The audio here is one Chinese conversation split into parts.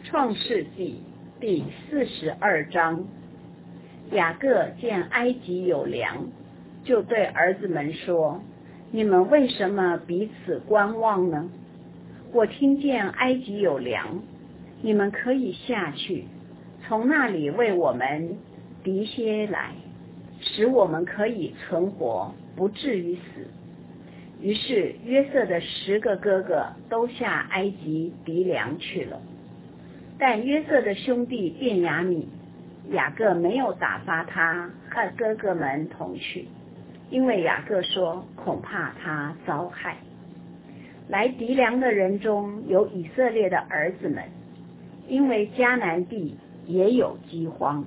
创世纪第42章，雅各见埃及有粮，就对儿子们说：你们为什么彼此观望呢？我听见埃及有粮，你们可以下去，从那里为我们糴些来，使我们可以存活，不至于死。于是约瑟的10个哥哥都下埃及糴粮去了。但约瑟的兄弟便雅悯，雅各没有打发他和哥哥们同去，因为雅各说恐怕他遭害。来糴粮的人中有以色列的儿子们，因为迦南地也有饥荒。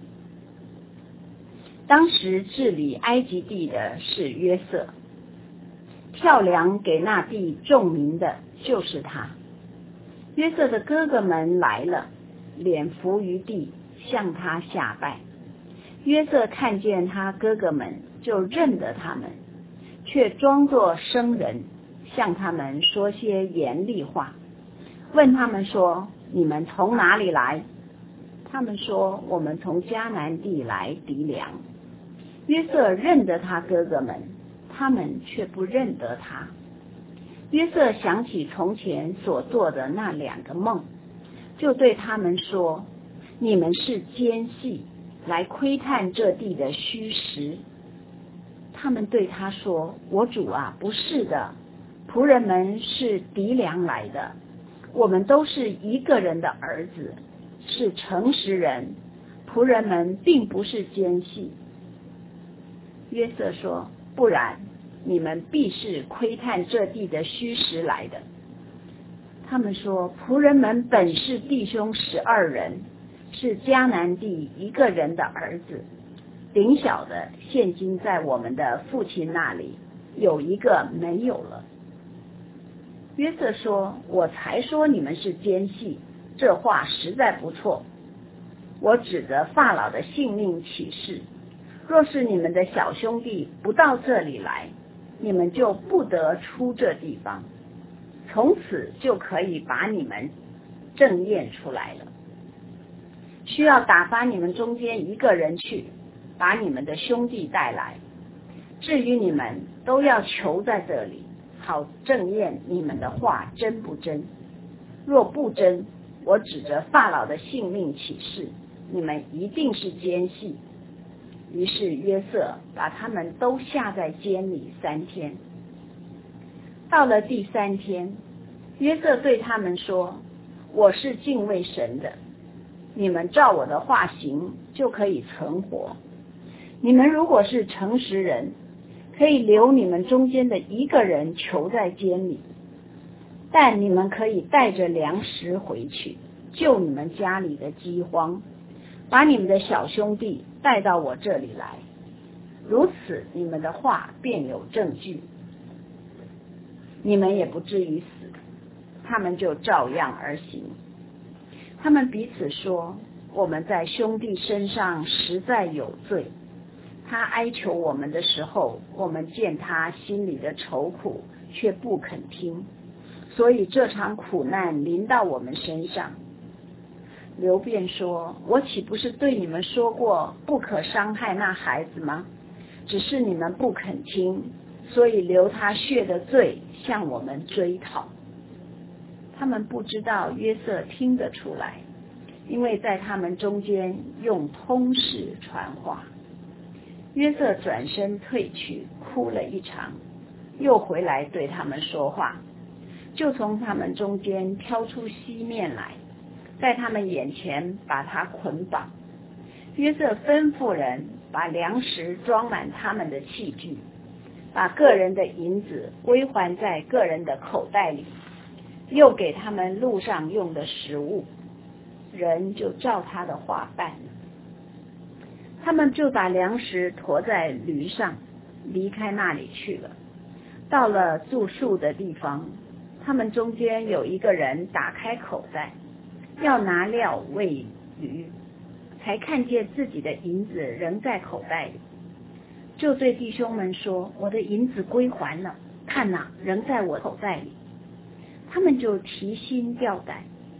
当时治理埃及地的是约瑟，跳粮给那地众民的就是他。约瑟的哥哥们来了，脸伏于地，向他下拜。约瑟看见他哥哥们，就认得他们，却装作生人，向他们说些严厉话，问他们说：你们从哪里来？他们说：我们从迦南地来糴粮。约瑟认得他哥哥们，他们却不认得他。约瑟想起从前所做的那2个梦，就对他们说：你们是奸细，来窥探这地的虚实。他们对他说：我主啊，不是的，仆人们是糴粮来的，我们都是一个人的儿子，是诚实人，仆人们并不是奸细。约瑟说：不然，你们必是窥探这地的虚实来的。他们说：仆人们本是弟兄12人，是迦南地一个人的儿子，顶小的现今在我们的父亲那里，有一个没有了。约瑟说：我才说你们是奸细，这话实在不错。我指着法老的性命起誓，若是你们的小兄弟不到这里来，你们就不得出这地方，从此就可以把你们正验出来了。需要打发你们中间一个人去，把你们的兄弟带来。至于你们，都要求在这里，好正验你们的话真不真。若不真，我指着法老的性命起誓，你们一定是奸细。于是约瑟把他们都下在监里3天。到了第3天，约瑟对他们说：我是敬畏神的，你们照我的话行，就可以存活。你们如果是诚实人，可以留你们中间的一个人囚在监里，但你们可以带着粮食回去，救你们家里的饥荒，把你们的小兄弟带到我这里来，如此你们的话便有证据，你们也不至于死。他们就照样而行。他们彼此说：我们在兄弟身上实在有罪。他哀求我们的时候，我们见他心里的愁苦，却不肯听，所以这场苦难临到我们身上。流便说：我岂不是对你们说过，不可伤害那孩子吗？只是你们不肯听，所以流他血的罪向我们追讨。他们不知道约瑟听得出来，因为在他们中间用通事传话。约瑟转身退去，哭了一场，又回来对他们说话，就从他们中间挑出西面来，在他们眼前把他捆绑。约瑟吩咐人把粮食装满他们的器具，把个人的银子归还在个人的口袋里，又给他们路上用的食物，人就照他的话办了。他们就把粮食驮在驴上，离开那里去了。到了住宿的地方，他们中间有一个人打开口袋，要拿料喂驴，才看见自己的银子仍在口袋里，就对弟兄们说：我的银子归还了，看哪，仍在我口袋里。他们就提心吊胆，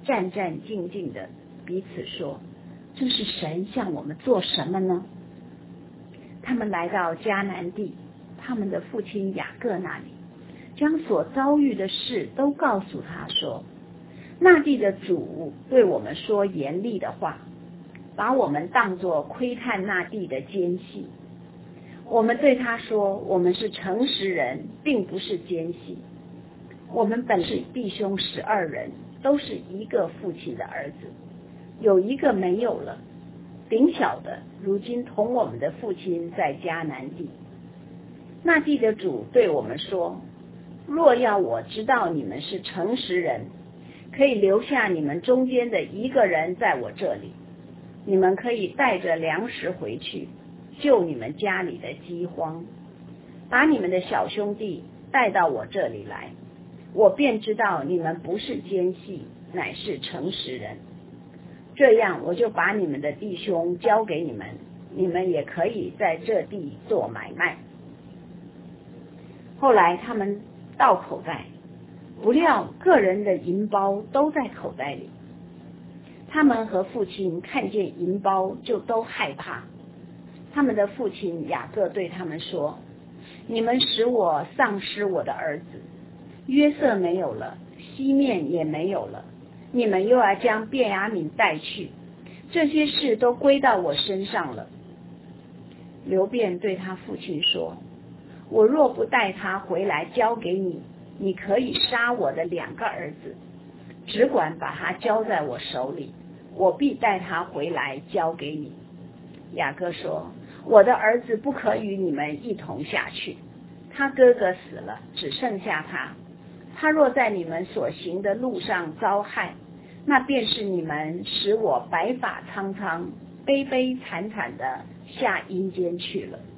战战兢兢的彼此说，这是神向我们做什么呢？他们来到迦南地，他们的父亲雅各那里，将所遭遇的事都告诉他说，那地的主对我们说严厉的话，把我们当作窥探那地的奸细。我们对他说，我们是诚实人，并不是奸细。我们本是弟兄12人，都是一个父亲的儿子，有一个没有了，顶小的如今同我们的父亲在迦南地。那地的主对我们说，若要我知道你们是诚实人，可以留下你们中间的一个人在我这里，你们可以带着粮食回去，救你们家里的饥荒，把你们的小兄弟带到我这里来，我便知道你们不是奸细，乃是诚实人。这样我就把你们的弟兄交给你们，你们也可以在这地做买卖。后来他们到口袋，不料个人的银包都在口袋里。他们和父亲看见银包，就都害怕。他们的父亲雅各对他们说，你们使我丧失我的儿子，约瑟没有了，西面也没有了，你们又要将便雅悯带去，这些事都归到我身上了。流便对他父亲说，我若不带他回来交给你，你可以杀我的2个儿子，只管把他交在我手里，我必带他回来交给你。雅各说，我的儿子不可与你们一同下去，他哥哥死了，只剩下他。他若在你们所行的路上遭害，那便是你们使我白发苍苍、悲悲惨惨的下阴间去了。